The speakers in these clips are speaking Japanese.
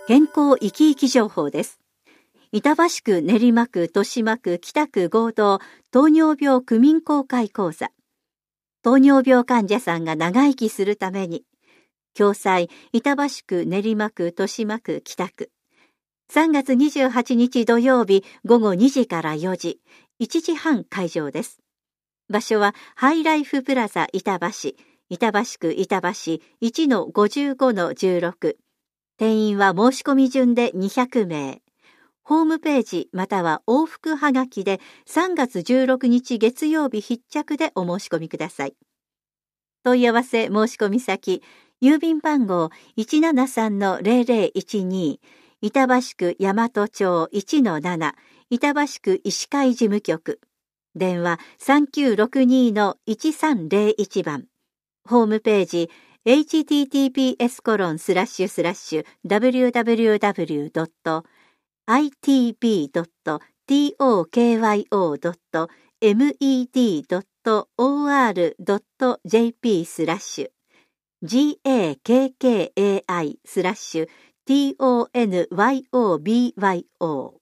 健康生き生き情報です。板橋区、練馬区、豊島区、北区合同糖尿病区民公開講座。糖尿病患者さんが長生きするために。共催、板橋区、練馬区、豊島区、北区。3月28日土曜日午後2時から4時、1時半会場です。場所はハイライフプラザ板橋、板橋区板橋 1-55-16。定員は申し込み順で200名。ホームページまたは往復はがきで3月16日月曜日必着でお申し込みください。問い合わせ申し込み先、郵便番号 173-0012、板橋区大和町 1-7、板橋区医師会事務局。電話 3962-1301 番。ホームページ、http://www.itb.tokyo.jp/GAKKI/TONYOBYO。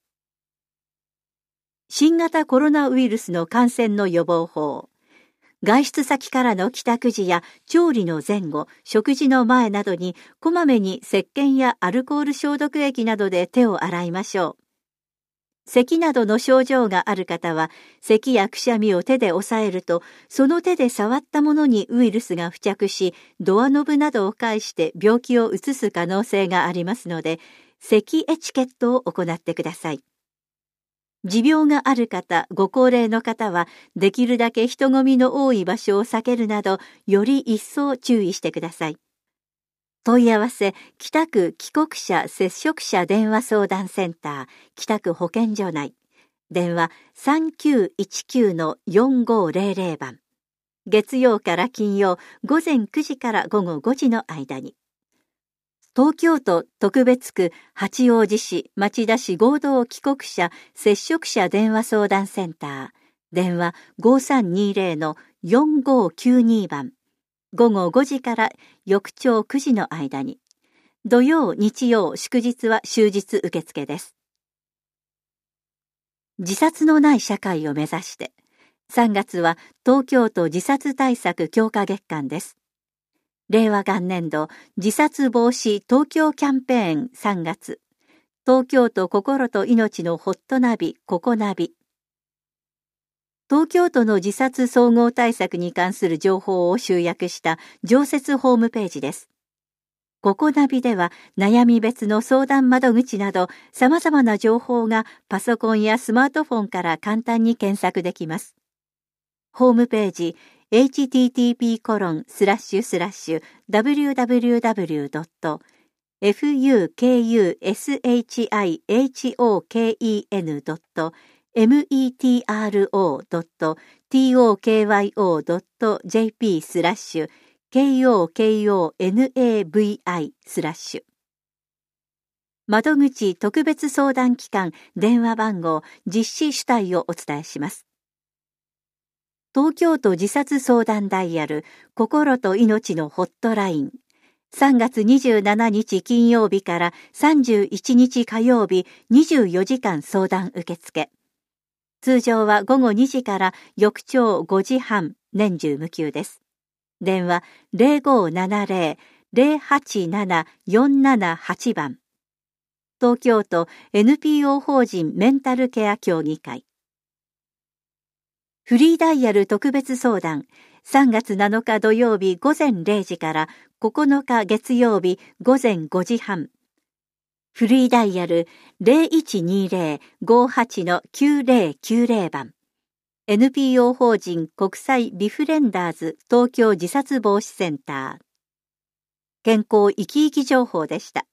新型コロナウイルスの感染の予防法。外出先からの帰宅時や調理の前後、食事の前などにこまめに石鹸やアルコール消毒液などで手を洗いましょう。咳などの症状がある方は、咳やくしゃみを手で押さえると、その手で触ったものにウイルスが付着し、ドアノブなどを介して病気を移す可能性がありますので、咳エチケットを行ってください。持病がある方、ご高齢の方は、できるだけ人混みの多い場所を避けるなど、より一層注意してください。問い合わせ、北区帰国者接触者電話相談センター、北区保健所内。電話 3919-4500 番。月曜から金曜、午前9時から午後5時の間に。東京都特別区八王子市町田市合同帰国者接触者電話相談センター。電話 5320-4592 番。午後5時から翌朝9時の間に。土曜、日曜、祝日は終日受付です。自殺のない社会を目指して。3月は東京都自殺対策強化月間です。令和元年度自殺防止東京キャンペーン3月。東京都心と命のホットナビココナビ。東京都の自殺総合対策に関する情報を集約した常設ホームページです。ココナビでは悩み別の相談窓口など様々な情報がパソコンやスマートフォンから簡単に検索できます。ホームページwww.fukushihokentokyoKINTOKOKONAVI/窓口特別相談機関電話番号実施主体をお伝えします。東京都自殺相談ダイヤル心と命のホットライン。3月27日金曜日から31日火曜日24時間相談受付。通常は午後2時から翌朝5時半、年中無休です。電話 0570-087-478 番。東京都 NPO 法人メンタルケア協議会。フリーダイヤル特別相談、3月7日土曜日午前0時から9日月曜日午前5時半。フリーダイヤル 0120-58-9090 番。NPO 法人国際ビフレンダーズ東京自殺防止センター。健康生き生き情報でした。